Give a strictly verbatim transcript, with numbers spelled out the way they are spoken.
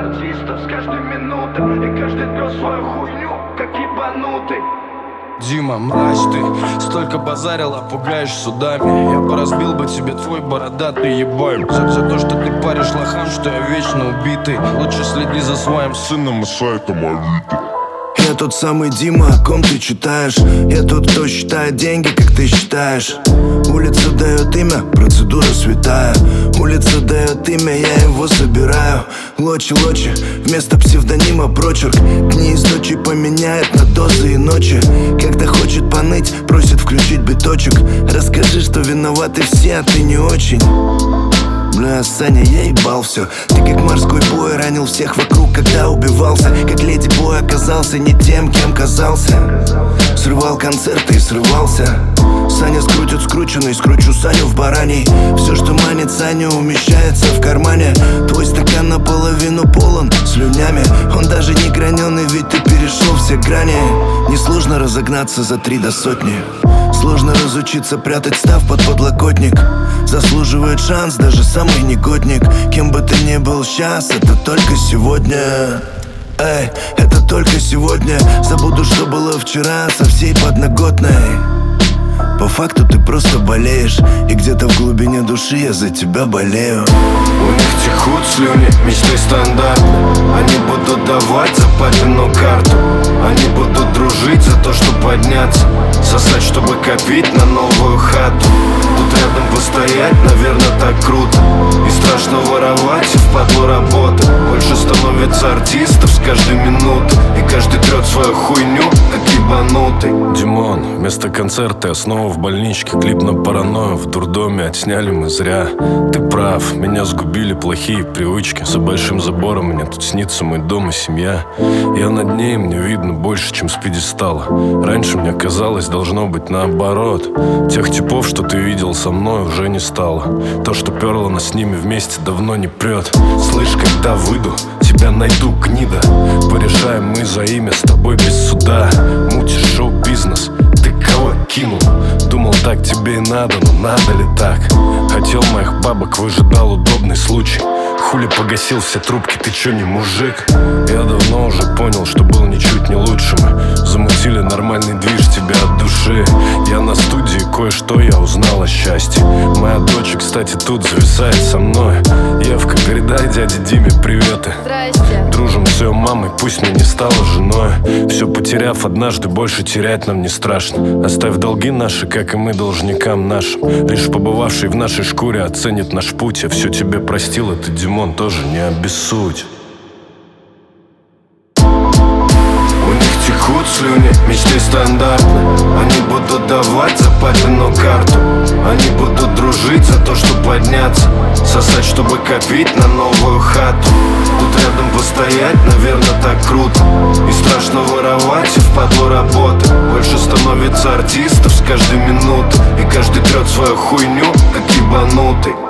артистов с каждой минутой, и каждый трёт свою хуйню, как ебанутый. Дима, мразь ты, столько базарила, пугаешь судами. Я поразбил бы тебе твой бородатый ебаль. За, за то, что ты паришь лохам, что я вечно убитый. Лучше следи за своим сыном и сайтом Авито. Я тот самый Дима, о ком ты читаешь. Я тот, кто считает деньги, как ты считаешь. Улица дает имя, процедура святая. Улица дает имя, я его собираю. Лочи-лочи, вместо псевдонима прочерк. Дни из ночи поменяет на дозы и ночи. Когда хочет поныть, просит включить биточек. Расскажи, что виноваты все, а ты не очень. Бля, Саня, я ебал все. Ты как морской бой ранил всех вокруг, когда убивался. Как леди бой оказался не тем, кем казался. Срывал концерты и срывался. Саня скрутит скрученный, скручу Саню в бараний. Все, что манит Саню, умещается в кармане. Твой стакан наполовину полон слюнями. Он даже не граненый, ведь ты перешел все грани. Несложно разогнаться за три до сотни. Сложно разучиться прятать став под подлокотник. Заслуживает шанс даже самый негодник. Кем бы ты ни был сейчас, это только сегодня. Эй, это только сегодня. Забуду, что было вчера со всей подноготной. По факту ты просто болеешь, и где-то в глубине души я за тебя болею. У них текут слюни, мечты стандартны. Они будут давать за папину карту. Они будут дружить за то, чтобы подняться. Сосать, чтобы копить на новую хату. Тут рядом постоять, наверное, так круто. И страшно воровать, и впадло работы. Больше становится артистов с каждой минуты. И каждый трет свою хуйню, как ебанутый. Димон, вместо концерта я снова в больничке. Клип на паранойю в дурдоме отсняли мы зря. Ты прав, меня сгубили плохие привычки. За большим забором мне тут снится мой дом и семья. Я над ней, мне видно больше, чем с пьедестала. Раньше мне казалось, должно быть наоборот. Тех типов, что ты видел со мной, уже не стало. То, что перло нас с ними вместе, давно не прет. Слышь, когда выйду, тебя найду, гнида. Порешаем мы за имя с тобой без суда. Мутишь шоу-бизнес, ты кого кинул? Думал, так тебе и надо, но надо ли так? Хотел моих бабок, выжидал удобный случай. Хули погасил все трубки, ты чё не мужик? Я давно уже понял, что был ничуть не лучше. Мы замутили нормальный движ тебе от души. Я на студии, кое-что я узнал о счастье. Моя дочь, кстати, тут зависает со мной. Евка, передай дяде Диме приветы. Здрасте. Дружим с ее мамой, пусть мне не стала женой. Все потеряв однажды, больше терять нам не страшно. Оставь долги наши, как и мы должникам нашим. Лишь побывавший в нашей шкуре оценит наш путь. Я все тебе простил, это Димон, тоже не обессудь. У них текут слюни, мечты стандартны. Они будут давать за папину карту. Они будут дружить за то, чтобы подняться. Сосать, чтобы копить на новую хату. Тут рядом постоять, наверное, так круто. И страшно воровать, и впадло работы. Больше становится артистов с каждой минуты. И каждый трет свою хуйню, как ебанутый.